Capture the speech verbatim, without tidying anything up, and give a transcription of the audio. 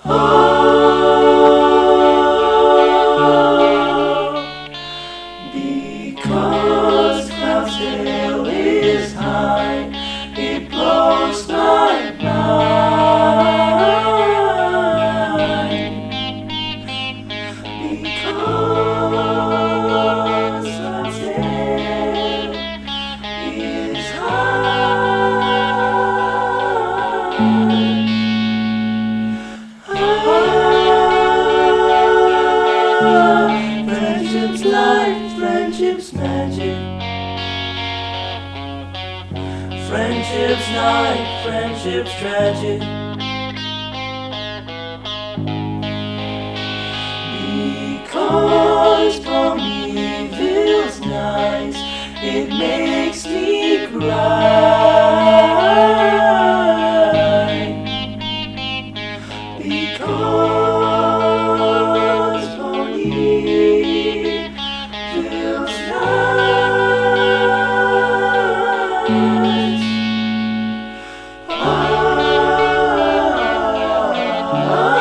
Oh, because Cloudsdale is high, it blows my mind. Because Cloudsdale is high. Friendship's life, friendship's magic. Friendship's night, friendship's tragic. Because Ponyville's nice, it makes me cry. Because Ponyville's nice. Ah, ah, ah.